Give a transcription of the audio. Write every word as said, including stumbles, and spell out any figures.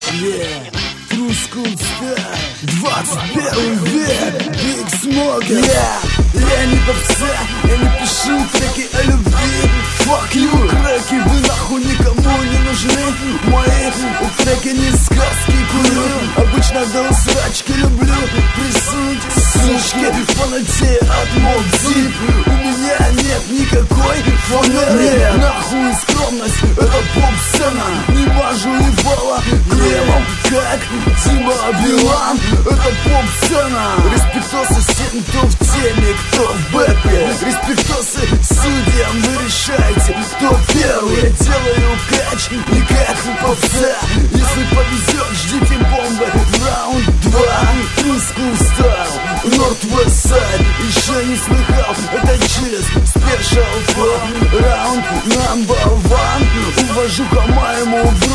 Yeah, True School Style, двадцать первый век, Big Smoker. Yeah, я не попса, я не пишу треки о любви. Fuck you, треки вы нахуй никому не нужны. Мои треки не сказки, курю. Обычно до усрачки люблю присунуть сучки, фанатея от Мокзип. У меня нет никакой фанеры. Нахуй скромность, это поп-сцена. Не мажу ебало кремом, как Дима Билан. Это поп-сцена. Респектосы всем, кто в теме, кто в бэпе. Респектосы судьям, вы решаете, кто первый. Я делаю кач, не как попса. Если повезет, ждите бомбы. Раунд два, True School Style, Northwest Side. Еще не слыхал, это чиз, Special Flow. Раунд number one. Увожу к моему